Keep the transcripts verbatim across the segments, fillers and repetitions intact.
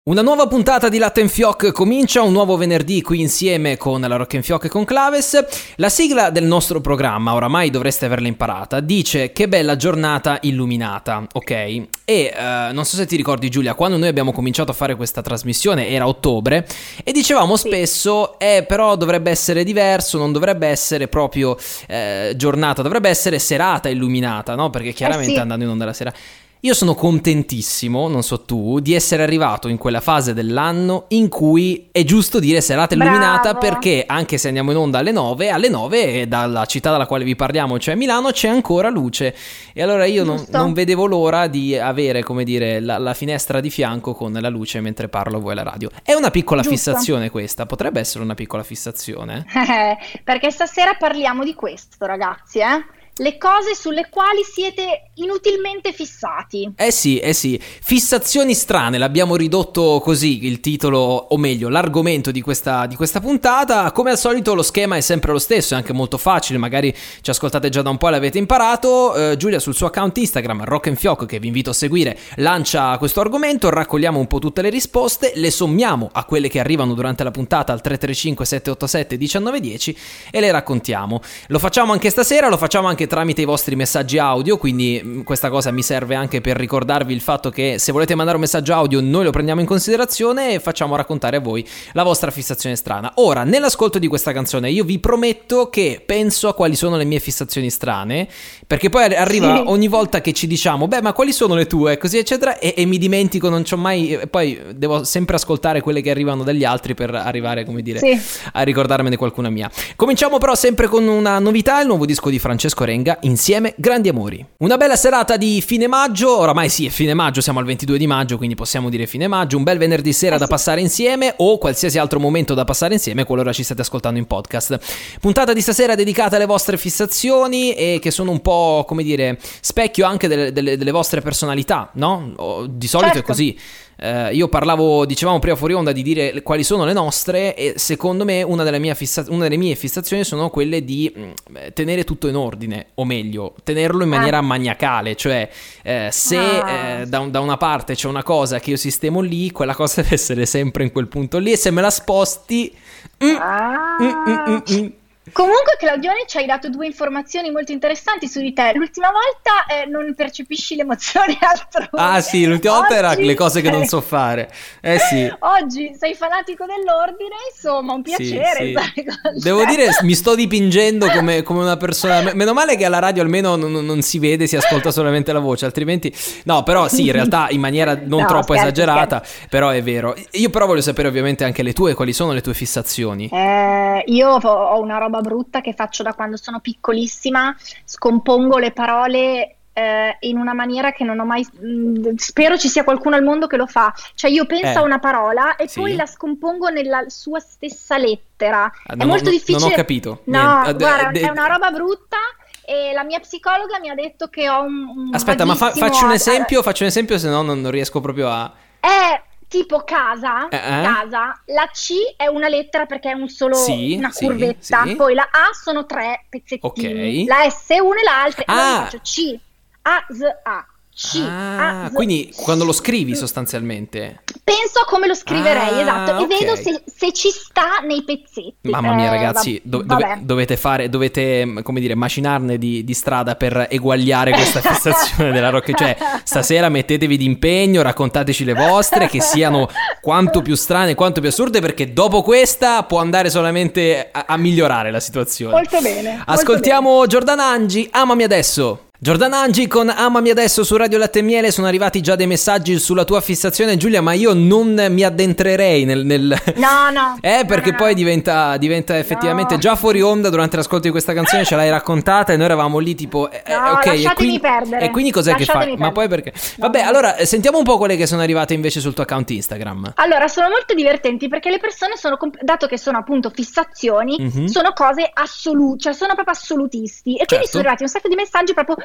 Una nuova puntata di Latte and Fioc comincia, un nuovo venerdì qui insieme con la Rock and Fioc e con Claves. La sigla del nostro programma, oramai dovreste averla imparata, dice che bella giornata illuminata, ok? E uh, non so se ti ricordi, Giulia, quando noi abbiamo cominciato a fare questa trasmissione era ottobre e dicevamo sì. spesso, eh però dovrebbe essere diverso, non dovrebbe essere proprio eh, giornata, dovrebbe essere serata illuminata, no? Perché chiaramente eh sì. andando in onda la sera... Io sono contentissimo, non so tu, di essere arrivato in quella fase dell'anno in cui è giusto dire serata illuminata. Bravo. Perché anche se andiamo in onda alle nove, alle nove dalla città dalla quale vi parliamo, cioè Milano, c'è ancora luce. E allora io non, non vedevo l'ora di avere, come dire, la, la finestra di fianco con la luce mentre parlo a voi alla radio. È una piccola Giusto. fissazione questa, potrebbe essere una piccola fissazione. Eh, perché stasera parliamo di questo, ragazzi, eh? Le cose sulle quali siete inutilmente fissati. Eh sì, eh sì, fissazioni strane, l'abbiamo ridotto così il titolo, o meglio l'argomento di questa, di questa puntata. Come al solito lo schema è sempre lo stesso, è anche molto facile, magari ci ascoltate già da un po' e l'avete imparato. eh, Giulia sul suo account Instagram, Rock and Fioc, che vi invito a seguire, lancia questo argomento, raccogliamo un po' tutte le risposte, le sommiamo a quelle che arrivano durante la puntata al tre tre cinque sette otto sette uno nove uno zero e le raccontiamo. Lo facciamo anche stasera, lo facciamo anche tramite i vostri messaggi audio, quindi questa cosa mi serve anche per ricordarvi il fatto che se volete mandare un messaggio audio noi lo prendiamo in considerazione e facciamo raccontare a voi la vostra fissazione strana. Ora, nell'ascolto di questa canzone io vi prometto che penso a quali sono le mie fissazioni strane, perché poi arriva sì. ogni volta che ci diciamo beh ma quali sono le tue, così eccetera, e, e mi dimentico, non c'ho mai, poi devo sempre ascoltare quelle che arrivano dagli altri per arrivare, come dire, sì. a ricordarmene qualcuna mia. Cominciamo però sempre con una novità, il nuovo disco di Francesco Renga, Insieme grandi amori. Una bella serata di fine maggio, oramai sì è fine maggio, siamo al ventidue di maggio, quindi possiamo dire fine maggio, un bel venerdì sera eh da sì. passare insieme, o qualsiasi altro momento da passare insieme qualora ci state ascoltando in podcast. Puntata di stasera dedicata alle vostre fissazioni e che sono un po', come dire, specchio anche delle, delle, delle vostre personalità, no? O, di solito certo. è così. Uh, io parlavo, dicevamo prima fuori onda di dire quali sono le nostre, e secondo me una delle mie, fissa- una delle mie fissazioni sono quelle di mh, tenere tutto in ordine, o meglio, tenerlo in maniera ah. maniacale, cioè eh, se ah. eh, da, un, da una parte c'è una cosa che io sistemo lì, quella cosa deve essere sempre in quel punto lì, e se me la sposti... Mm, ah. mm, mm, mm, mm. Comunque Claudione ci hai dato due informazioni molto interessanti su di te. L'ultima volta eh, non percepisci l'emozione altrui. Ah sì, l'ultima volta era Oggi... le cose che non so fare. Eh sì. Oggi sei fanatico dell'ordine, insomma, un piacere. Sì, sì. Devo dire, mi sto dipingendo come, come una persona. Meno male che alla radio almeno non, non si vede, si ascolta solamente la voce, altrimenti no, però sì, in realtà in maniera non no, troppo scherzo, esagerata, scherzo. Però è vero. Io però voglio sapere ovviamente anche le tue, quali sono le tue fissazioni? Eh, io ho una roba brutta che faccio da quando sono piccolissima, scompongo le parole eh, in una maniera che non ho mai, mh, spero ci sia qualcuno al mondo che lo fa, cioè io penso eh, a una parola e sì. poi la scompongo nella sua stessa lettera, ah, è molto ho, difficile. Non ho capito. No, Niente. guarda, de- è una roba brutta e la mia psicologa mi ha detto che ho un, un Aspetta, ma fa- faccio un a- esempio, faccio un esempio, se no non, non riesco proprio a... È tipo casa, Eh, eh? casa, la C è una lettera perché è un solo, Sì, una sì, curvetta, sì. poi la A sono tre pezzettini, Ok. la S una e l'altra, Ah. allora io faccio C, A, S, A, C, Ah, A, S. quindi quando lo scrivi sostanzialmente... Penso a come lo scriverei, Ah, esatto, e ok. vedo se, se ci sta nei pezzetti. Mamma mia, Eh, ragazzi, va- do- vabbè. dove- dovete fare, dovete, come dire, macinarne di, di strada per eguagliare questa fissazione della rock. Cioè, stasera mettetevi d'impegno, raccontateci le vostre, che siano quanto più strane, quanto più assurde, perché dopo questa può andare solamente a, a migliorare la situazione. Molto bene. molto Ascoltiamo Giordana Angi, Amami adesso. Giordana Angi con Amami adesso su Radio Latte e Miele. Sono arrivati già dei messaggi sulla tua fissazione, Giulia, ma io non mi addentrerei nel... nel... No, no. Eh, perché no, no, poi no. diventa, diventa effettivamente... No. Già fuori onda, durante l'ascolto di questa canzone, ce l'hai raccontata e noi eravamo lì tipo... Eh, No, ok, e lasciatemi quindi, perdere. e quindi cos'è che fai? Lasciatemi Ma poi perdere. perché... No, Vabbè, no. allora, eh, sentiamo un po' quelle che sono arrivate invece sul tuo account Instagram. Allora, sono molto divertenti perché le persone sono, comp- dato che sono appunto fissazioni, Mhm. sono cose assolute, cioè sono proprio assolutisti. E quindi Certo. sono arrivati un sacco di messaggi proprio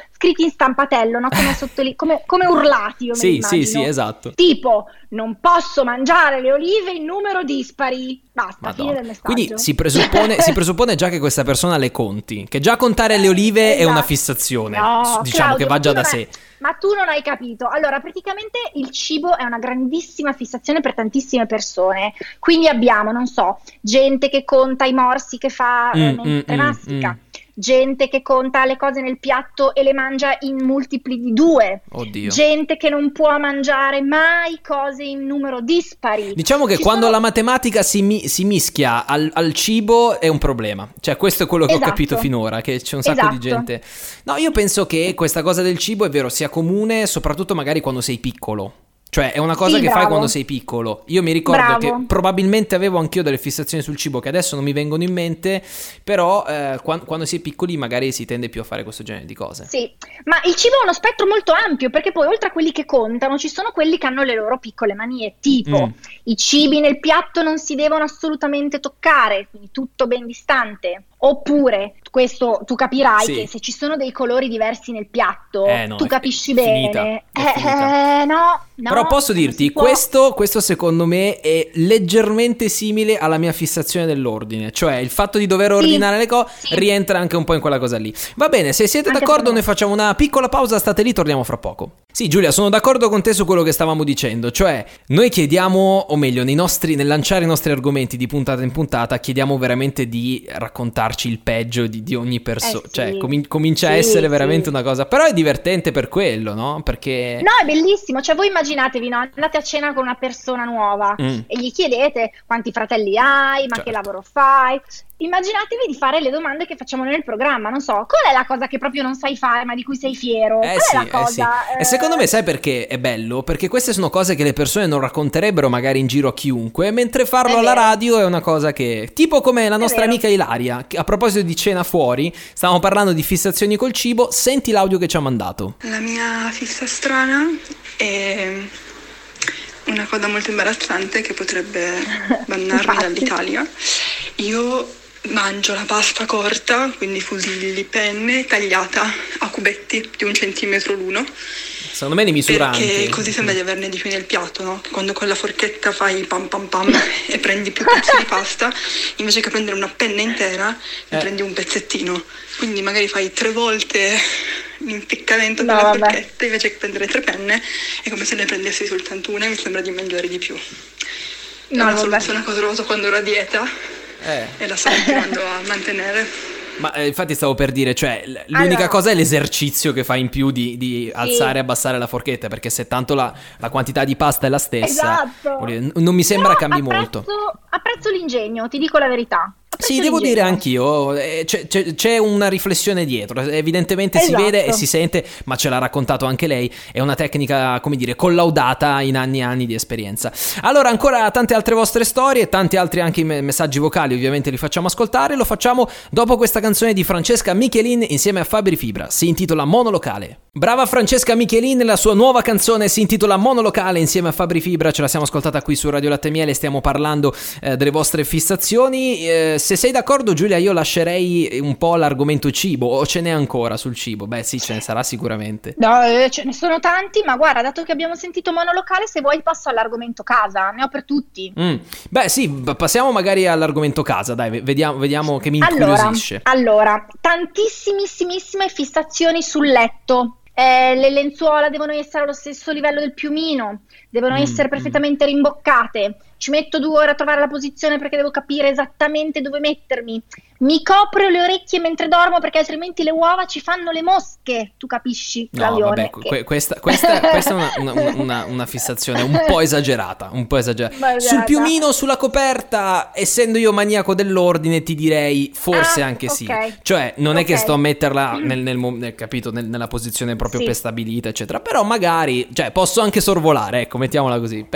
scritti in stampatello, no? Come, sottoli- come, come urlati, io sì, me li sì, immagino. sì, esatto. Tipo, non posso mangiare le olive in numero dispari. Basta, Madonna. fine del messaggio. Quindi si presuppone, si presuppone già che questa persona le conti, che già contare le olive Esatto. è una fissazione, No, diciamo Claudio, che va già ma da tu non sé. hai- Ma tu non hai capito. Allora, praticamente il cibo è una grandissima fissazione per tantissime persone. Quindi abbiamo, non so, gente che conta i morsi che fa eh, Mm, mentre mm, mm, mastica, mm. gente che conta le cose nel piatto e le mangia in multipli di due, Oddio. gente che non può mangiare mai cose in numero dispari. Diciamo che Ci quando sono- la matematica si, mi- si mischia al, al cibo è un problema. Cioè, questo è quello che ho Esatto. capito finora, che c'è un sacco di Esatto. gente. No, io penso che questa cosa del cibo è vero, sia comune, soprattutto magari quando sei piccolo. Cioè, è una cosa Sì, che fai bravo. quando sei piccolo. Io mi ricordo Bravo. che probabilmente avevo anch'io delle fissazioni sul cibo che adesso non mi vengono in mente, però eh, quan- quando si è piccoli magari si tende più a fare questo genere di cose. Sì, ma il cibo ha uno spettro molto ampio, perché poi oltre a quelli che contano ci sono quelli che hanno le loro piccole manie, tipo Mm. i cibi nel piatto non si devono assolutamente toccare, quindi tutto ben distante. Oppure, questo tu capirai Sì. che se ci sono dei colori diversi nel piatto, Eh, no, tu è- capisci è bene. finita, è Eh, finita. eh, no, no, Però posso non dirti, si può. questo, questo secondo me è leggermente simile alla mia fissazione dell'ordine, cioè il fatto di dover Sì, ordinare le cose sì. rientra anche un po' in quella cosa lì. Va bene, se siete Anche d'accordo per me. noi facciamo una piccola pausa, state lì, torniamo fra poco. Sì, Giulia, sono d'accordo con te su quello che stavamo dicendo, cioè noi chiediamo, o meglio, nei nostri, nel lanciare i nostri argomenti di puntata in puntata, chiediamo veramente di raccontarci il peggio di, di ogni persona, Eh sì. cioè comin- comincia a Sì, essere sì. veramente una cosa, però è divertente per quello, no? Perché... No, è bellissimo, cioè voi immaginatevi, no? Andate a cena con una persona nuova Mm. e gli chiedete quanti fratelli hai, ma Certo. che lavoro fai. Immaginatevi di fare le domande che facciamo noi nel programma, non so, qual è la cosa che proprio non sai fare ma di cui sei fiero? Eh Qual sì, è la eh cosa? sì. eh, E secondo me sai perché è bello? Perché queste sono cose che le persone non racconterebbero magari in giro a chiunque, mentre farlo È alla vero. radio è una cosa che... Tipo come la nostra vero. amica Ilaria, che a proposito di cena fuori, stavamo parlando di fissazioni col cibo, senti l'audio che ci ha mandato. La mia fissa strana è una cosa molto imbarazzante che potrebbe bannarmi Infatti. dall'Italia. Io mangio la pasta corta, quindi fusilli, penne, tagliata a cubetti di un centimetro l'uno, Secondo me ne misuranti. perché così sembra di averne di più nel piatto, no? Quando con la forchetta fai pam pam pam e prendi più pezzi di pasta, invece che prendere una penna intera, ne Eh. prendi un pezzettino. Quindi magari fai tre volte l'impiccamento No, della vabbè. forchetta, invece che prendere tre penne, è come se ne prendessi soltanto una e mi sembra di mangiare di più. È No, una vabbè. soluzione che ho trovato quando ero a dieta Eh. e la sto continuando a mantenere. Ma eh, infatti stavo per dire, cioè l- l'unica Allora. cosa è l'esercizio che fai in più di, di alzare e abbassare la forchetta, perché se tanto la, la quantità di pasta è la stessa, Esatto. voglio dire, n- non mi sembra Però cambi apprezzo- molto. Apprezzo l'ingegno, ti dico la verità. Apprezzo Sì, devo dire l'ingegno. anch'io, eh, c'è, c'è- c'è una riflessione dietro, evidentemente si Esatto. vede e si sente, ma ce l'ha raccontato anche lei, è una tecnica, come dire, collaudata in anni e anni di esperienza. Allora, ancora tante altre vostre storie, tanti altri anche me- messaggi vocali, ovviamente li facciamo ascoltare, lo facciamo dopo questa canzone di Francesca Michelin insieme a Fabri Fibra, si intitola Monolocale. Brava Francesca Michelin, la sua nuova canzone si intitola Monolocale insieme a Fabri Fibra, ce la siamo ascoltata qui su Radio Latte e Miele, stiamo parlando eh, delle vostre fissazioni. Eh, se sei d'accordo Giulia, io lascerei un po' l'argomento cibo, o ce n'è ancora sul cibo? Beh sì, ce ne sarà sicuramente. No, eh, ce ne sono tanti, ma guarda, dato che abbiamo sentito monolocale, se vuoi passo all'argomento casa, ne ho per tutti. Mm. Beh sì, b- passiamo magari all'argomento casa, dai, ve- vediamo, vediamo che mi Allora, incuriosisce. allora, tantissimissimissime fissazioni sul letto. Eh, le lenzuola devono essere allo stesso livello del piumino, devono Mm, essere mm. perfettamente rimboccate. Ci metto due ore a trovare la posizione perché devo capire esattamente dove mettermi. Mi copro le orecchie mentre dormo perché altrimenti le uova ci fanno le mosche. Tu capisci, No, Claudione? vabbè, che- que- questa, questa, questa è una, una- una- una fissazione un po' esagerata, un po' esagerata. Esagerata. Sul piumino, sulla coperta, essendo io maniaco dell'ordine, ti direi forse Ah, anche sì. ok. Cioè, non è che Ok. sto a metterla nel, nel mo- nel- capito, nel- nella posizione proprio Sì. prestabilita, eccetera. Però magari, cioè, posso anche sorvolare, ecco, mettiamola così. Però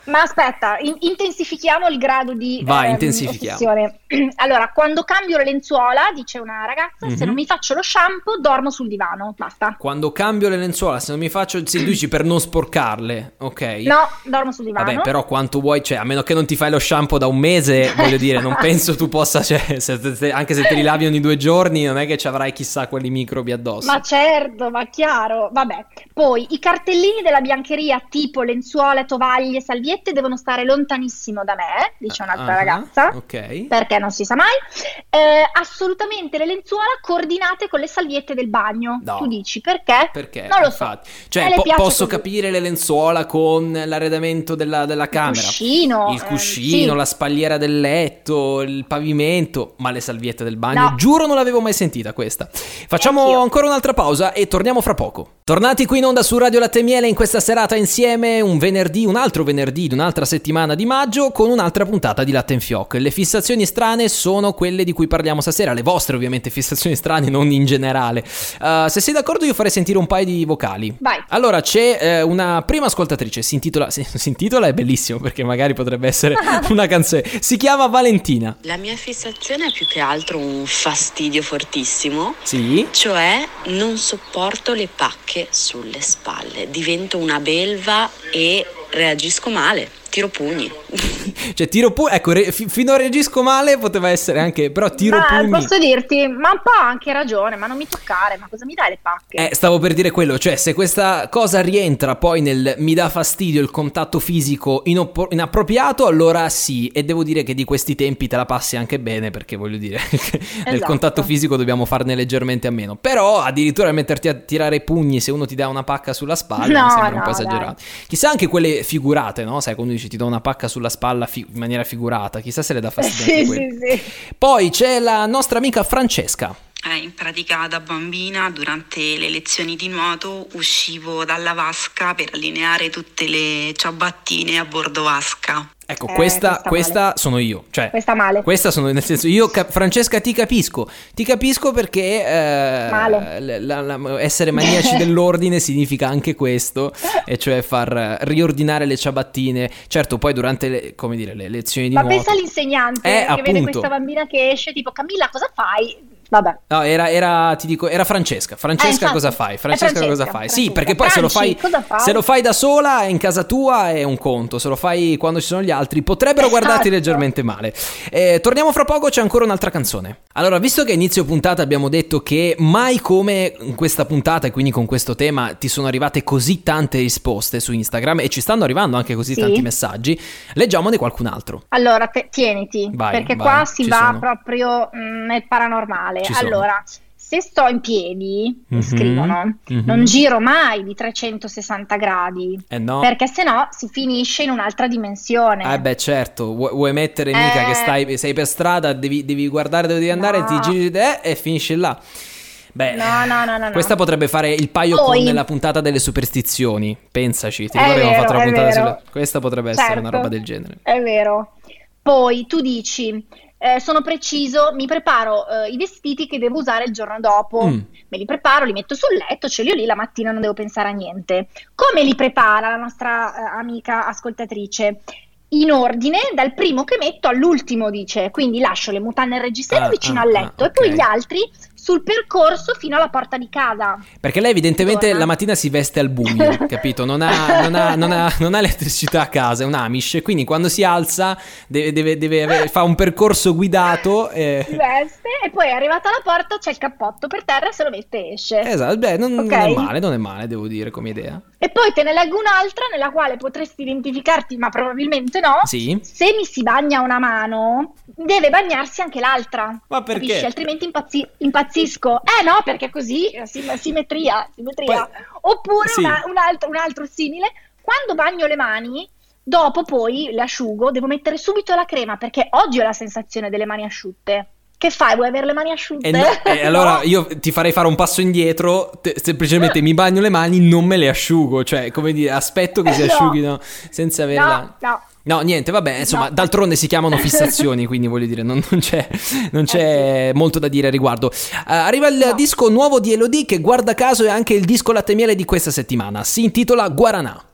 Ma aspetta, in- intensifichiamo il grado di Vai, ehm, intensifichiamo. ossessione. Allora, quando cambio le lenzuola, dice una ragazza, Mhm. se non mi faccio lo shampoo, dormo sul divano. Basta. Quando cambio le lenzuola, se non mi faccio il dici per non sporcarle, ok? No, dormo sul divano. Vabbè, però quanto vuoi, cioè, a meno che non ti fai lo shampoo da un mese, voglio dire, non penso tu possa, cioè, se- se- anche se te li lavi ogni due giorni, non è che ci avrai chissà quali microbi addosso. Ma certo, ma chiaro. Vabbè. Poi i cartellini della biancheria tipo lenzuola, tovaglie, salviette devono stare lontanissimo da me, dice un'altra Ah, ragazza. ok. Perché non si sa mai. Eh, assolutamente le lenzuola coordinate con le salviette del bagno. No. Tu dici perché? Perché? Non lo Infatti. so. Cioè, A lei po- piace posso così. capire le lenzuola con l'arredamento della, della camera, cuscino, il ehm, cuscino, sì. la spalliera del letto, il pavimento, ma le salviette del bagno, No. giuro non l'avevo mai sentita questa. Facciamo Neanch'io. ancora un'altra pausa e torniamo fra poco. Tornati qui in onda su Radio Latte e Miele in questa serata insieme, un venerdì, un altro venerdì di un'altra settimana di maggio con un'altra puntata di Latte in Fioc. Le fissazioni strane sono quelle di cui parliamo stasera, le vostre ovviamente fissazioni strane, non in generale. Uh, se sei d'accordo io farei sentire un paio di vocali. Vai. Allora c'è eh, una prima ascoltatrice, si intitola, si, si intitola è bellissimo perché magari potrebbe essere una canzone, si chiama Valentina. La mia fissazione è più che altro un fastidio fortissimo, Sì? cioè non sopporto le pacche sulle spalle, divento una belva e reagisco male, tiro pugni. Cioè tiro pugni, ecco, re- fi- fino a reagisco male poteva essere anche, però tiro Ma pugni. posso dirti, ma un po' ha anche ragione, ma non mi toccare, ma cosa mi dai le pacche? Eh, stavo per dire quello, cioè se questa cosa rientra poi nel mi dà fastidio il contatto fisico inoppo- inappropriato, allora sì, e devo dire che di questi tempi te la passi anche bene perché voglio dire, nel Esatto. contatto fisico dobbiamo farne leggermente a meno, però addirittura metterti a tirare i pugni se uno ti dà una pacca sulla spalla No, mi sembra un no, po' esagerato. Chissà anche quelle figurate, no? Sai, quando dici ti do una pacca sulla spalla fi- in maniera figurata, chissà se le dà fastidio Sì, anche quello. sì, sì. Poi c'è la nostra amica Francesca. Eh, in pratica da bambina durante le lezioni di nuoto uscivo dalla vasca per allineare tutte le ciabattine a bordo vasca. Ecco, Eh, questa, questa questa male. sono io, cioè Questa male. questa sono, nel senso, io cap- Francesca ti capisco, ti capisco perché eh, Male. la- la- la- essere maniaci dell'ordine significa anche questo, e cioè far riordinare le ciabattine, certo poi durante le, come dire, le lezioni di Ma nuoto. pensa all'insegnante Eh, che vede appunto. questa bambina che esce, tipo Camilla, cosa fai? Vabbè. No, era, era, ti dico, era Francesca. Francesca Eh, infatti. cosa fai? È Francesca, Francesca, cosa fai? Sì, Francesca. perché poi se lo fai, Franci, cosa fai? se lo fai da sola in casa tua è un conto, se lo fai quando ci sono gli altri potrebbero guardarti Esatto. leggermente male. Eh, torniamo fra poco, c'è ancora un'altra canzone. Allora, visto che a inizio puntata abbiamo detto che mai come in questa puntata e quindi con questo tema ti sono arrivate così tante risposte su Instagram e ci stanno arrivando anche così Sì. tanti messaggi, leggiamone qualcun altro. Allora, te- tieniti, Vai, perché vai, qua si ci va sono. proprio mm, nel paranormale. Ci sono. Allora, se sto in piedi, mi Mhm, scrivono, mhm. non giro mai di trecentosessanta gradi, Eh no. perché sennò si finisce in un'altra dimensione. Eh beh certo, vuoi, vuoi mettere mica Eh. che stai, sei per strada, devi, devi guardare dove devi andare, No. ti giri eh, e finisci là. Beh, No, no, no, no, no. questa potrebbe fare il paio Poi- con la puntata delle superstizioni, pensaci, ti È ricordi che abbiamo vero, fatto la è puntata vero. sulle... Questa potrebbe essere una Certo. roba del genere. È vero. Poi tu dici, eh, sono preciso, mi preparo eh, i vestiti che devo usare il giorno dopo. Mm. Me li preparo, li metto sul letto, ce li ho lì, la mattina non devo pensare a niente. Come li prepara la nostra eh, amica ascoltatrice? In ordine, dal primo che metto all'ultimo, dice. Quindi lascio le mutande e il reggiseno Ah, vicino ah, al letto ah, e poi ok. gli altri sul percorso fino alla porta di casa. Perché lei evidentemente Torna. la mattina si veste al buio, capito? Non ha, non ha, non ha, non ha elettricità a casa, è un Amish, quindi quando si alza deve, deve, deve avere- fa un percorso guidato. E... Si veste e poi arrivata alla porta c'è il cappotto per terra, se lo mette e esce. Esatto, beh, non, Ok. non è male, non è male, devo dire, come idea. E poi te ne leggo un'altra nella quale potresti identificarti, ma probabilmente no. Sì? Se mi si bagna una mano, deve bagnarsi anche l'altra. Ma perché? Capisci? Altrimenti impazzi- impazzisco. Eh no, perché così eh, sim- simmetria, simmetria. Poi- Oppure sì. una- un, altro, un altro simile. Quando bagno le mani, dopo poi le asciugo, devo mettere subito la crema perché oggi ho la sensazione delle mani asciutte. Che fai? Vuoi avere le mani asciutte? E no- e allora No. io ti farei fare un passo indietro, te- semplicemente mi bagno le mani, non me le asciugo, cioè come dire, aspetto che si No. asciughino senza averla... No, no. No, niente, vabbè, insomma, No. d'altronde si chiamano fissazioni, quindi voglio dire, non, non c'è, non c'è molto da dire a riguardo. Uh, arriva il No. disco nuovo di Elodie che guarda caso è anche il disco latte e miele di questa settimana, si intitola Guaranà.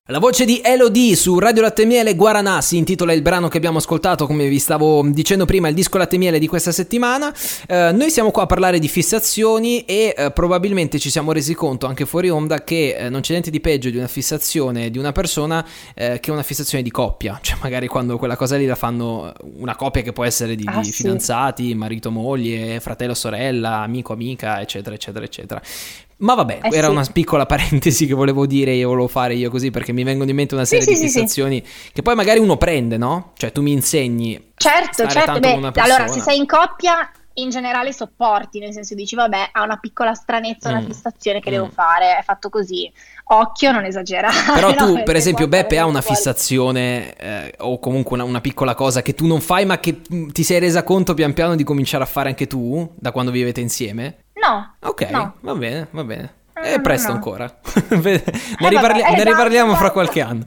La voce di Elodie su Radio Latte e Miele. Guaranà si intitola il brano che abbiamo ascoltato, come vi stavo dicendo prima, il disco Latte e Miele di questa settimana. Eh, noi siamo qua a parlare di fissazioni e eh, probabilmente ci siamo resi conto anche fuori onda che eh, non c'è niente di peggio di una fissazione di una persona eh, che una fissazione di coppia. Cioè magari quando quella cosa lì la fanno una coppia che può essere di, ah, di sì. fidanzati, marito, moglie, fratello, sorella, amico, amica, eccetera, eccetera, eccetera. Ma vabbè, eh era sì. una piccola parentesi che volevo dire, io volevo fare io così perché mi vengono in mente una serie sì, di sì, fissazioni sì. che poi magari uno prende, no? Cioè tu mi insegni certo, a stare certo. tanto Beh, con una persona. allora se sei in coppia in generale sopporti, nel senso dici vabbè, ha una piccola stranezza, una mm. fissazione che mm. devo fare, è fatto così, occhio non esagerare. Però no, tu per esempio Beppe ha una vuole. fissazione eh, o comunque una, una piccola cosa che tu non fai ma che mh, ti sei resa conto pian piano di cominciare a fare anche tu da quando vivete insieme? No. Ok, no. va bene, va bene. Eh, È presto no, no. ancora. ne, eh, riparli- vabbè, ne esatto, riparliamo fra esatto. qualche anno.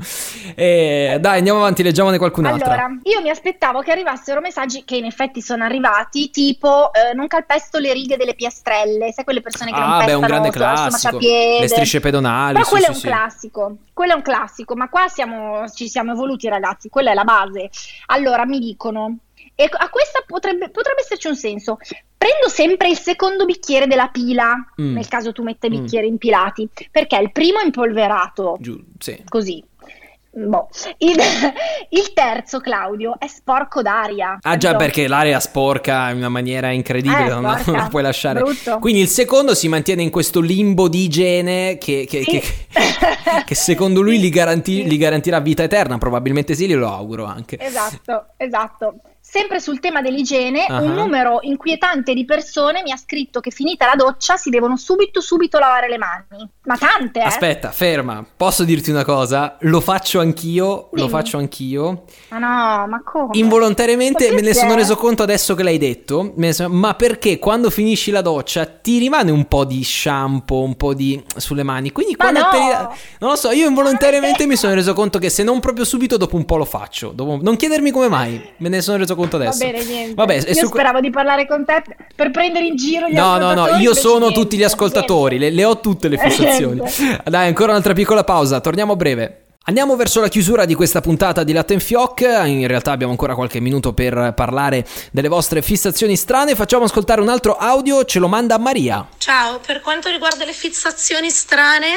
Eh, dai, andiamo avanti, leggiamone qualcun'altra. Allora, io mi aspettavo che arrivassero messaggi che in effetti sono arrivati, tipo eh, non calpesto le righe delle piastrelle, sai quelle persone che Ah, non beh, pestano un grande sul classico. marciapiede. Le strisce pedonali. Però sì, quello sì, è un sì. classico, quello è un classico, ma qua siamo, ci siamo evoluti ragazzi, quella è la base. Allora mi dicono, e a questa potrebbe, potrebbe esserci un senso, prendo sempre il secondo bicchiere della pila, Mm. nel caso tu metta i Mm. bicchieri impilati, perché il primo è impolverato, Giù, sì. così. Boh. Il, il terzo, Claudio, è sporco d'aria. Ah già, capito? perché l'aria sporca in una maniera incredibile, Eh, non, la- porca, non la puoi lasciare. brutto. Quindi il secondo si mantiene in questo limbo di igiene che, che, Sì. che, che secondo lui gli, garanti- Sì. gli garantirà vita eterna, probabilmente sì, glielo auguro anche. Esatto, esatto. Sempre sul tema dell'igiene, Ah. un numero inquietante di persone mi ha scritto che finita la doccia si devono subito subito lavare le mani. Ma tante, eh? Aspetta, ferma, posso dirti una cosa? Lo faccio anch'io, lo Dimmi. faccio anch'io. Ma no, ma come? Involontariamente Ma me ne perché? sono reso conto adesso che l'hai detto, me ne sono- ma perché quando finisci la doccia ti rimane un po' di shampoo, un po' di sulle mani, quindi Ma quando no! te li- non lo so, io involontariamente mi sono reso conto che se non proprio subito, dopo un po' lo faccio. Dopo- non chiedermi come mai, me ne sono reso conto adesso. Va bene, niente. Vabbè, e Io su- speravo di parlare con te per prendere in giro gli No, no, no, ascoltatori, io invece sono niente, tutti gli ascoltatori, le, le ho tutte le Eh, fissazioni. niente. Dai, ancora un'altra piccola pausa, torniamo a breve. Andiamo verso la chiusura di questa puntata di Latte and Fioc. In realtà abbiamo ancora qualche minuto per parlare delle vostre fissazioni strane. Facciamo ascoltare un altro audio, ce lo manda Maria. Ciao, per quanto riguarda le fissazioni strane,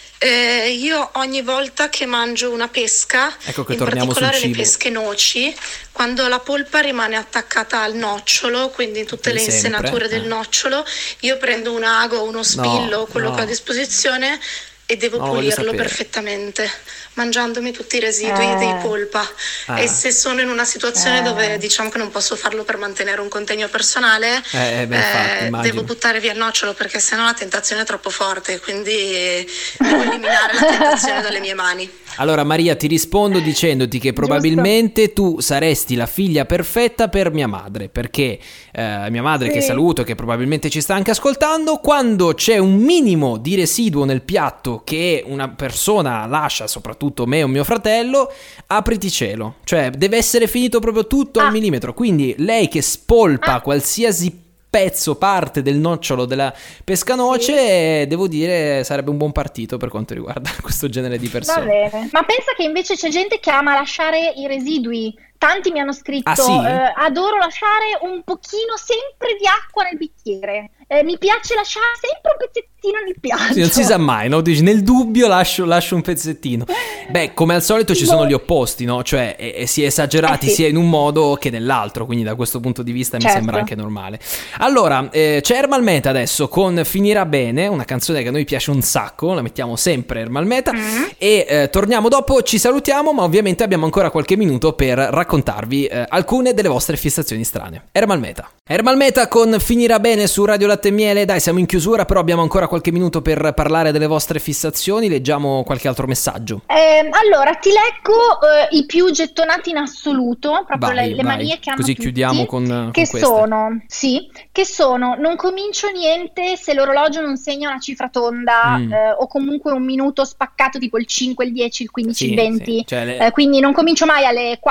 eh, io ogni volta che mangio una pesca, Ecco che in torniamo sul particolare le cibo. pesche noci, quando la polpa rimane attaccata al nocciolo, quindi tutte Come le sempre, insenature eh. del nocciolo, io prendo un ago, uno spillo, quello no. che ho a disposizione e devo Non lo voglio pulirlo sapere. perfettamente, mangiandomi tutti i residui Eh. di polpa. Ah. E se sono in una situazione Eh. dove diciamo che non posso farlo per mantenere un contegno personale, Eh, eh, beh, infatti, immagino. devo buttare via il nocciolo perché sennò la tentazione è troppo forte, quindi devo eliminare la tentazione dalle mie mani. Allora Maria, ti rispondo dicendoti che probabilmente tu saresti la figlia perfetta per mia madre, perché eh, mia madre, Sì. che saluto e che probabilmente ci sta anche ascoltando, quando c'è un minimo di residuo nel piatto che una persona lascia, soprattutto me o mio fratello, apriti cielo, cioè deve essere finito proprio tutto al Ah. millimetro, quindi lei che spolpa Ah. qualsiasi pezzo, parte del nocciolo della pescanoce, eh, devo dire sarebbe un buon partito per quanto riguarda questo genere di Va persone. bene. Ma pensa che invece c'è gente che ama lasciare i residui. Tanti mi hanno scritto, Ah, sì? eh, adoro lasciare un pochino sempre di acqua nel bicchiere. Eh, mi piace lasciare sempre un pezzettino nel piatto. Sì, non si sa mai, no? Dici, nel dubbio lascio, lascio un pezzettino. Beh, come al solito ci sono gli opposti, no? Cioè, e, e si è esagerati Eh sì. sia in un modo che nell'altro, quindi da questo punto di vista mi Certo. sembra anche normale. Allora, eh, c'è Ermal Meta adesso con Finirà Bene, una canzone che a noi piace un sacco, la mettiamo sempre Ermal Meta, Mm. e eh, torniamo dopo, ci salutiamo, ma ovviamente abbiamo ancora qualche minuto per raccontarvi eh, alcune delle vostre fissazioni strane. Ermal Meta. Ermal Meta con Finirà Bene su Radio Latte e Miele. Dai, siamo in chiusura, però abbiamo ancora qualche minuto per parlare delle vostre fissazioni. Leggiamo qualche altro messaggio. Eh, allora, ti leggo eh, i più gettonati in assoluto, proprio Vai, le, le vai. manie che hanno Così tutti, chiudiamo con, con che queste. sono, sì, che sono, non comincio niente se l'orologio non segna una cifra tonda, Mm. eh, o comunque un minuto spaccato tipo il cinque, il dieci, il quindici, Sì, il venti, sì, cioè le- eh, quindi non comincio mai alle quattro e zero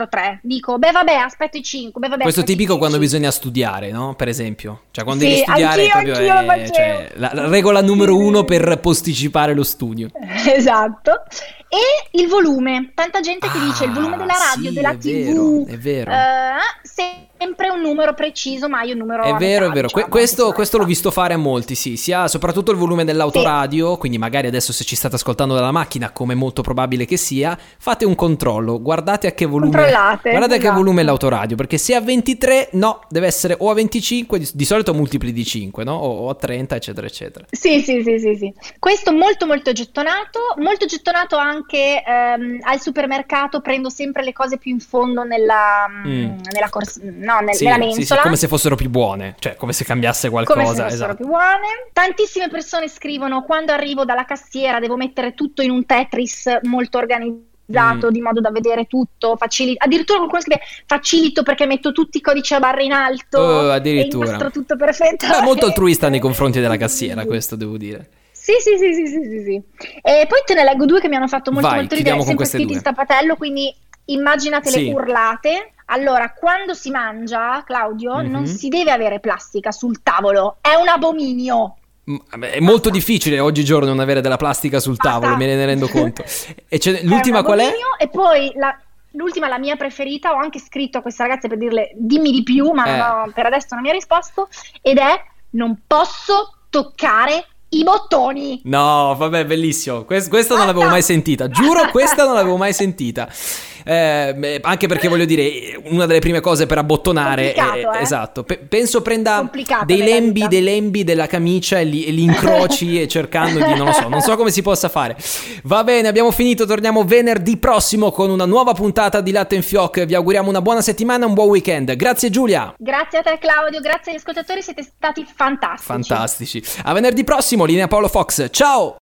numero tre, dico beh vabbè aspetto i cinque, beh vabbè. Questo è tipico i quando cinque. bisogna studiare, no? Per esempio, cioè quando Sì, devi studiare anch'io, proprio anch'io lo è, facevo. cioè, la, la regola numero uno per posticipare lo studio. Esatto. E il volume, tanta gente che Ah, dice il volume della radio, sì, della è tivù, vero, è vero. eh, sempre un numero preciso, ma io un numero È a vero, metà, è vero. diciamo, Que- questo, anche questo l'ho sopra. visto fare a molti, sì, sia soprattutto il volume dell'autoradio, quindi magari adesso se ci state ascoltando dalla macchina, come è molto probabile che sia, fate un controllo, guardate a che volume Controllate, guardate a che esatto. volume è l'autoradio, perché se è a ventitré, no, deve essere o a venticinque, di, di solito multipli di cinque, no? O, o a trenta, eccetera, eccetera. Sì, sì, sì, sì, sì. Questo molto molto gettonato, molto gettonato anche ehm, al supermercato, prendo sempre le cose più in fondo nella, Mm. nella, cors- no, nel- Sì, nella sì, sì, mensola. come se fossero più buone, cioè come se cambiasse Come qualcosa, se fossero esatto. più buone. Tantissime persone scrivono quando arrivo dalla cassiera devo mettere tutto in un Tetris molto organizzato, Mm. di modo da vedere tutto, facili- addirittura qualcuno scrive facilito perché metto tutti i codici a barra in alto Oh, e addirittura. incastro tutto perfetto. È molto altruista nei confronti della cassiera, questo devo dire. Sì, sì, sì, sì, sì, sì, sì. E poi te ne leggo due che mi hanno fatto molto Vai, molto ridere, chiudiamo con sempre queste scritti in due. stappatello, quindi immaginatele Sì. urlate. Allora, quando si mangia, Claudio, Mhm. non si deve avere plastica sul tavolo, è un abominio. Mm, vabbè, È molto difficile oggigiorno non avere della plastica sul Basta. tavolo, me ne rendo conto. E c'è- l'ultima È un qual è? abominio. E poi la- l'ultima, la mia preferita, ho anche scritto a questa ragazza per dirle dimmi di più, ma Eh. no, per adesso non mi ha risposto, ed è non posso toccare i bottoni. No, vabbè, bellissimo. Quest- questa non l'avevo mai sentita. Giuro, questa non l'avevo mai sentita. Eh, beh, anche perché voglio dire, una delle prime cose per abbottonare Complicato, è- eh? esatto. Pe- penso prenda Complicato dei nella lembi, vita. dei lembi della camicia e li, e li incroci e cercando di non lo so, non so come si possa fare. Va bene, abbiamo finito. Torniamo venerdì prossimo con una nuova puntata di Latte in Fioc. Vi auguriamo una buona settimana e un buon weekend. Grazie Giulia. Grazie a te Claudio, grazie agli ascoltatori, siete stati fantastici. Fantastici. A venerdì prossimo, linea Paolo Fox. Ciao.